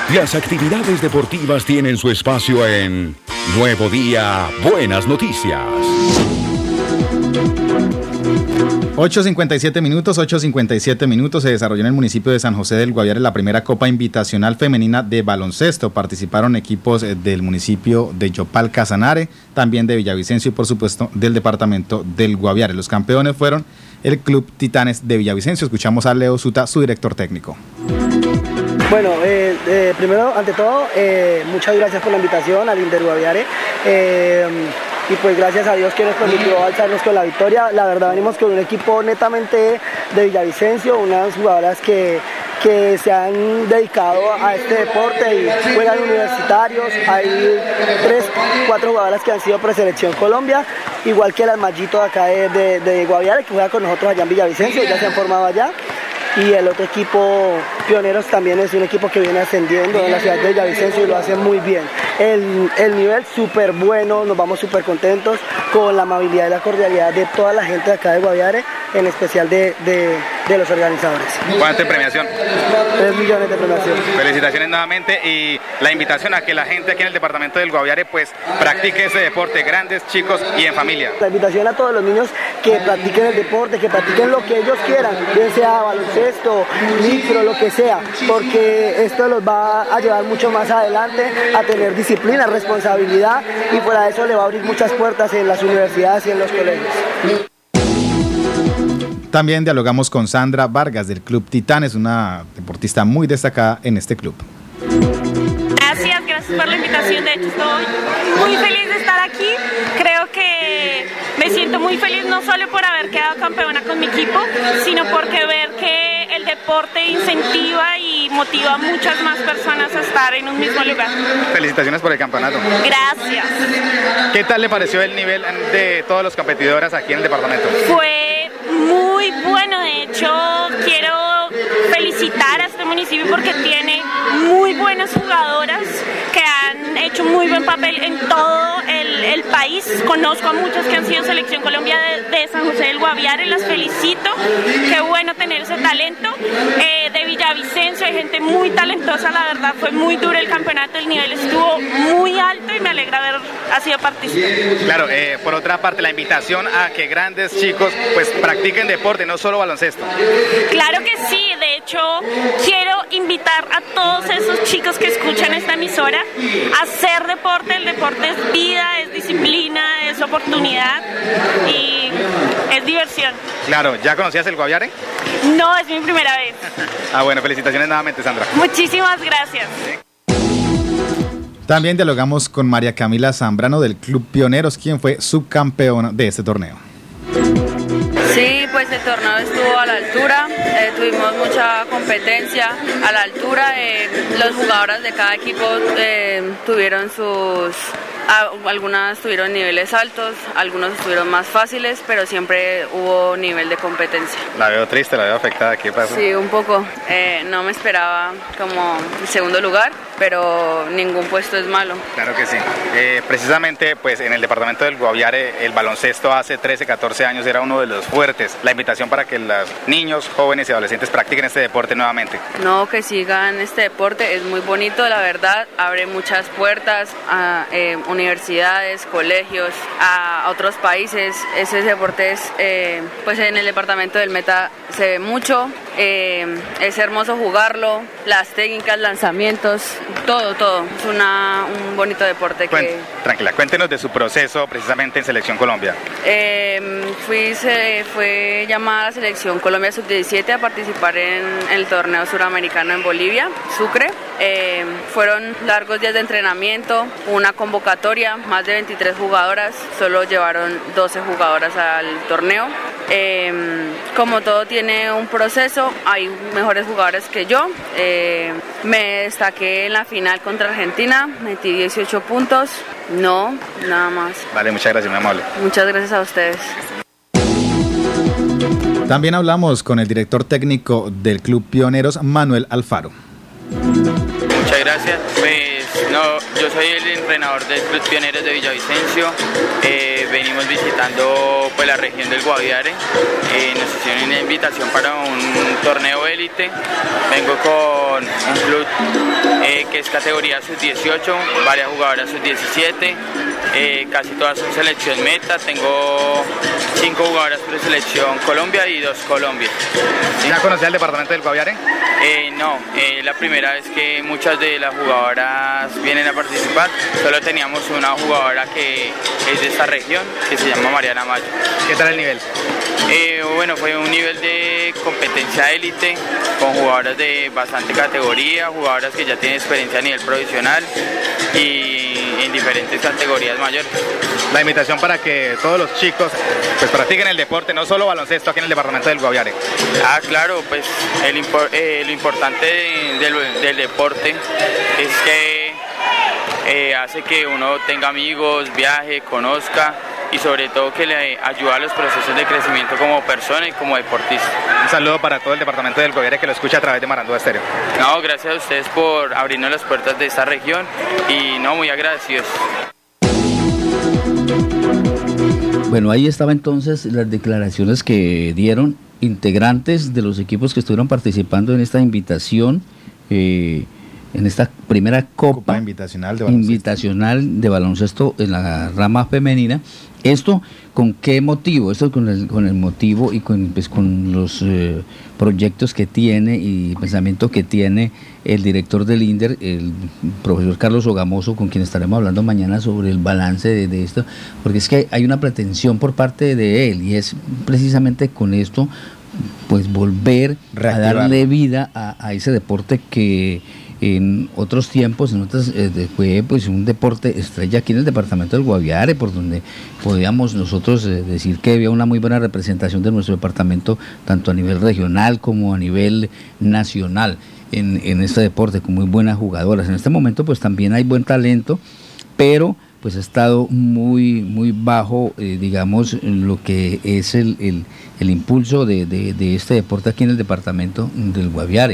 Las actividades deportivas tienen su espacio en Nuevo Día, Buenas Noticias. 8:57 minutos, se desarrolló en el municipio de San José del Guaviare la primera Copa Invitacional Femenina de Baloncesto. Participaron equipos del municipio de Yopal Casanare, también de Villavicencio y por supuesto del departamento del Guaviare. Los campeones fueron el Club Titanes de Villavicencio. Escuchamos a Leo Suta, su director técnico. Bueno, primero, ante todo, muchas gracias por la invitación al Inter Guaviare. Y pues gracias a Dios que nos permitió alzarnos con la victoria. La verdad venimos con un equipo netamente de Villavicencio, unas jugadoras que se han dedicado a este deporte y juegan universitarios. Hay 4 jugadoras que han sido preselección Colombia, igual que las Mallito de acá de Guaviare, que juega con nosotros allá en Villavicencio, ya se han formado allá. Y el otro equipo, Pioneros, también es un equipo que viene ascendiendo en la ciudad de Villavicencio y lo hace muy bien. El nivel súper bueno, nos vamos súper contentos con la amabilidad y la cordialidad de toda la gente de acá de Guaviare, en especial de los organizadores. ¿Cuánto en premiación? 3 millones de premiación. Felicitaciones nuevamente y la invitación a que la gente aquí en el departamento del Guaviare pues practique ese deporte, grandes, chicos y en familia. La invitación a todos los niños que practiquen el deporte, que practiquen lo que ellos quieran, bien sea baloncesto, micro, lo que sea, porque esto los va a llevar mucho más adelante a tener disciplina, responsabilidad, y fuera de eso le va a abrir muchas puertas en las universidades y en los colegios. También dialogamos con Sandra Vargas del Club Titanes, una deportista muy destacada en este club. Gracias por la invitación. De hecho, estoy muy feliz de estar aquí. Creo que me siento muy feliz no solo por haber quedado campeona con mi equipo, sino porque ver que el deporte incentiva y motiva a muchas más personas a estar en un mismo lugar. Felicitaciones por el campeonato. Gracias. ¿Qué tal le pareció el nivel de todas las competidoras aquí en el departamento? Fue muy bueno. De hecho, quiero felicitar a este municipio porque tiene muy buenas jugadoras que han hecho muy buen papel en todo el país. Conozco a muchas que han sido selección Colombia de San José del Guaviare, las felicito. Qué bueno tener ese talento. De Villavicencio hay gente muy talentosa, la verdad fue muy duro el campeonato, el nivel estuvo muy alto y me alegra haber sido participante. Claro, por otra parte la invitación a que grandes chicos pues practiquen deporte, no solo baloncesto. Claro que sí, de hecho quiero invitar a todos esos chicos que escuchan esta emisora a hacer deporte. El deporte es vida, es disciplina, es oportunidad y es diversión. Claro, ¿ya conocías el Guaviare? No, es mi primera vez. Bueno, felicitaciones nuevamente, Sandra. Muchísimas gracias. También dialogamos con María Camila Zambrano del Club Pioneros, quien fue subcampeona de este torneo. Sí, pues el torneo estuvo a la altura, tuvimos mucha competencia a la altura, los jugadores de cada equipo tuvieron algunas tuvieron niveles altos, algunos estuvieron más fáciles, pero siempre hubo nivel de competencia. La veo triste, la veo afectada, ¿qué pasa? Sí, un poco, no me esperaba como segundo lugar, pero ningún puesto es malo. Claro que sí. Precisamente pues en el departamento del Guaviare el baloncesto hace 13, 14 años era uno de los fuertes. La invitación para que los niños, jóvenes y adolescentes practiquen este deporte nuevamente. No, que sigan este deporte, es muy bonito, la verdad, abre muchas puertas a universidades, colegios, a otros países. Ese deporte es, pues en el departamento del Meta se ve mucho, es hermoso jugarlo, las técnicas, lanzamientos, todo, es un bonito deporte. Tranquila, cuéntenos de su proceso precisamente en Selección Colombia. Fue llamada a la Selección Colombia Sub-17 a participar en el torneo suramericano en Bolivia, Sucre. Fueron largos días de entrenamiento, una convocatoria, más de 23 jugadoras, solo llevaron 12 jugadoras al torneo. Como todo tiene un proceso, hay mejores jugadores que yo. Me destaqué en la final contra Argentina, metí 18 puntos, nada más. Vale, muchas gracias, muy amable. Muchas gracias a ustedes. También hablamos con el director técnico del Club Pioneros, Manuel Alfaro. Muchas gracias. Yo soy el entrenador del Club Pioneros de Villavicencio. Venimos visitando pues, la región del Guaviare. Nos hicieron una invitación para un torneo élite. Vengo con un club que que es categoría sub-18, varias jugadoras sub-17, casi todas son selección meta, tengo 5 jugadoras por selección Colombia y 2 Colombia. ¿Sí? ¿Ya conocía el departamento del Guaviare? No, la primera vez que muchas de las jugadoras vienen a participar. Solo teníamos una jugadora que es de esta región, que se llama Mariana Mayo. ¿Qué tal el nivel? Bueno, fue un nivel de competencia élite, con jugadoras de bastante categoría, jugadoras que ya tienen experiencia a nivel profesional y en diferentes categorías mayores. La invitación para que todos los chicos pues practiquen el deporte, no solo baloncesto aquí en el departamento del Guaviare. Claro, pues lo importante del deporte es que hace que uno tenga amigos, viaje, conozca y sobre todo que le ayuda a los procesos de crecimiento como persona y como deportista. Un saludo para todo el departamento del Guaviare que lo escucha a través de Marandúa Estéreo. No, gracias a ustedes por abrirnos las puertas de esta región y muy agradecidos. Bueno, ahí estaba entonces las declaraciones que dieron integrantes de los equipos que estuvieron participando en esta invitación, en esta primera Copa invitacional de baloncesto en la rama femenina. ¿Esto con qué motivo? Esto con el motivo y con los proyectos que tiene y pensamiento que tiene el director del INDER, el profesor Carlos Sogamoso, con quien estaremos hablando mañana sobre el balance de esto, porque es que hay una pretensión por parte de él y es precisamente con esto pues volver a darle vida a ese deporte que en otros tiempos, fue pues un deporte estrella aquí en el departamento del Guaviare, por donde podíamos nosotros decir que había una muy buena representación de nuestro departamento, tanto a nivel regional como a nivel nacional en este deporte, con muy buenas jugadoras. En este momento pues también hay buen talento, pero pues ha estado muy bajo, digamos, lo que es el impulso de este deporte aquí en el departamento del Guaviare.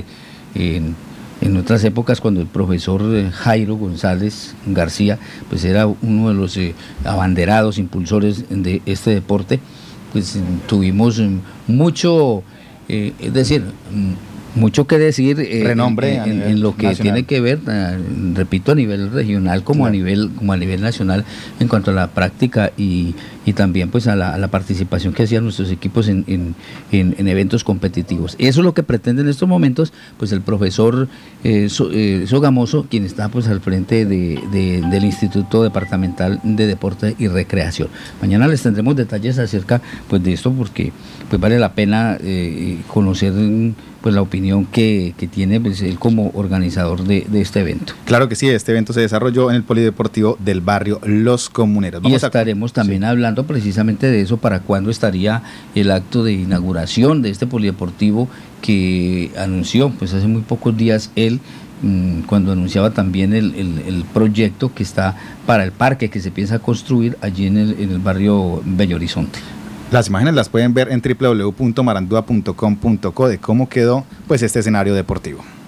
En otras épocas, cuando el profesor Jairo González García pues era uno de los abanderados impulsores de este deporte, pues tuvimos mucho, es decir, mucho que decir renombre en lo que nacional. Tiene que ver, repito, a nivel regional como a nivel nacional, en cuanto a la práctica y también pues a la participación que hacían nuestros equipos en eventos competitivos. Eso es lo que pretende en estos momentos pues el profesor Sogamoso, quien está pues al frente del Instituto Departamental de Deporte y Recreación. Mañana les tendremos detalles acerca pues de esto, porque pues vale la pena conocer pues la opinión que tiene pues, él como organizador de este evento. Claro que sí, este evento se desarrolló en el Polideportivo del barrio Los Comuneros. Y estaremos también hablando precisamente de eso, para cuándo estaría el acto de inauguración de este polideportivo que anunció pues hace muy pocos días él, cuando anunciaba también el proyecto que está para el parque que se piensa construir allí en el barrio Bello Horizonte. Las imágenes las pueden ver en www.marandua.com.co de cómo quedó pues este escenario deportivo.